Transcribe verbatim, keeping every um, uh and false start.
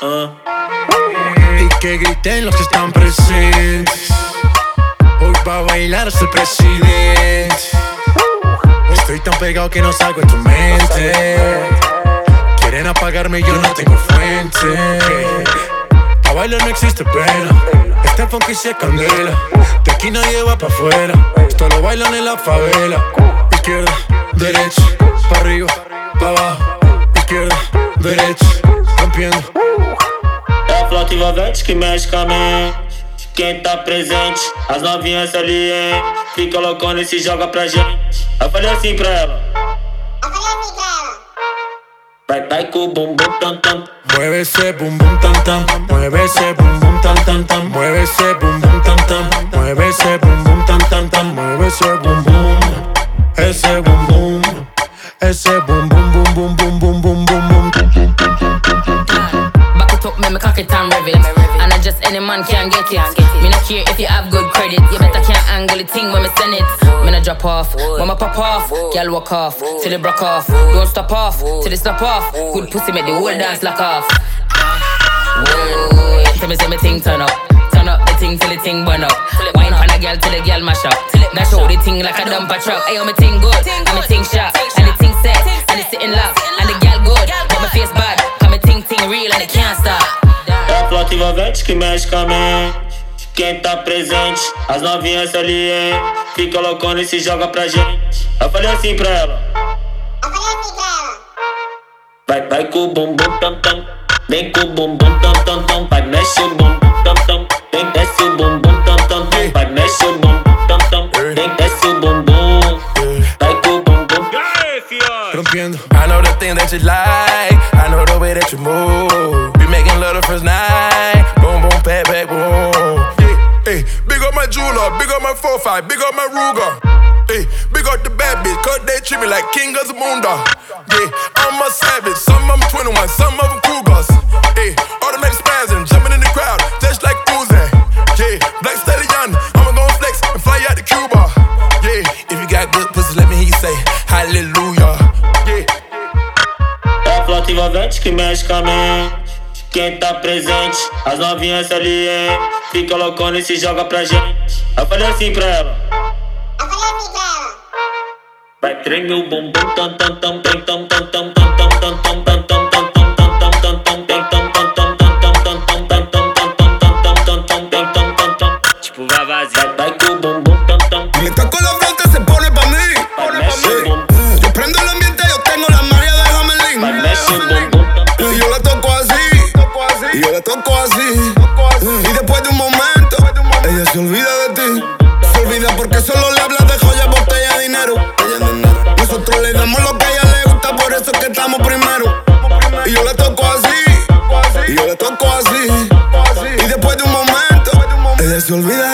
Uh. Y que griten los que están presentes. Hoy va a bailar hasta el presidente. Estoy tan pegado que no salgo de tu mente. Quieren apagarme y yo no tengo fuente. A bailar no existe pena. Este funky se candela. De aquí nadie va pa' afuera. Esto lo bailan en la favela. Izquierda, derecha, pa' arriba, pa' abajo. Izquierda, derecha, rompiendo. É a flauta envolvente que mexe com a mente. Quem tá presente, as novinhas salientes. Fica loucona e se joga pra gente. Eu falei assim pra ela. Eu falei assim pra ela. Vai, vai com o bumbum tam tam. Mueve ese bum bum tam tam. Mueve ese bum bum tam tam tam. Mueve ese bum bum tam tam. Mueve ese bum bum tam tam tam. Mueve ese bum bum. Ese bum bum. Ese bum bum bum bum bum bum bum bum bum. Back it up, make me cock it and rev it. And not just any man can get it. Me not care if you have good credit. You better can't angle the thing when me send it. Me not drop off, when me pop off. Girl walk off, till it broke off. Don't stop off, till it stop off. Good pussy make the whole dance lock off. Whoa, tell me say me thing turn up. Turn up the thing till the thing burn up. Wine on a girl till the girl mash up. Now show the thing like a dumper truck. Ayo, me thing good, and me thing sharp, and the thing set, and it's sitting lock, and the girl good, but my face bad. Cause me thing thing real and it can't stop. É a flauta envolvente que mexe com a mente. Quem tá presente, as novinhas salientes. Fica loucona e se joga pra gente. Eu falei assim pra ela. Eu falei assim pra ela. Vai, vai com o bumbum tam tam. Vem com o bumbum tam tam tam. Vai, mexe o bumbum tam tam. Vem, desce o bumbum tam tam tam. Vai, mexe o bumbum tam tam. Vem, desce o bumbum. Vai com o bumbum. Rompiendo. I know the thing that you like. I know the way that you move. We making love the first night. Boom, boom, pat, pat, boom. Hey, big up my jeweler, big up my four five, big up my Ruger. Hey, big up the bad bitch, cause they treat me like king of the Zamunda. Yeah, I'm a savage, some of them twenty-one, some of them Cougars. Hey, automatic spazzing, jumping in the crowd, just like Uzi. Yeah, Black Stallion, I'ma gon' flex and fly out to Cuba. Yeah, If you got good pussy, let me hear you say hallelujah. yeah. É a flauta envolvente que mexe com a mente. Quem tá presente, as novinhas salientes. Fica loucona e se joga pra gente. Eu falei assim pra ela. Eu falei assim pra ela. Vai, treme o bumbum tam tam tam. Tem tam tam tam tam tam tam tam tam tam tam tam tam tam tam. Tem tam tam tam tam tam tam tam tam tam tam tam tam tam tam. Tem tam tam tam. Tipo vai vazio. Vai com o bumbum tam tam. Mientras con la flauta se pone pa' mí. Vai, mexe o bumbum. Yo prendo el ambiente, yo tengo la María de Jamelín. Vai, mexe o bumbum tam tam. Y yo la toco así, y yo la toco así. Y después de un momento, ella se olvida de ti. Se olvida porque solo le hablas de joya, botella, dinero. Nosotros le damos lo que a ella le gusta, por eso es que estamos primero. Y yo la toco así, y yo la toco así. Y después de un momento, ella se olvida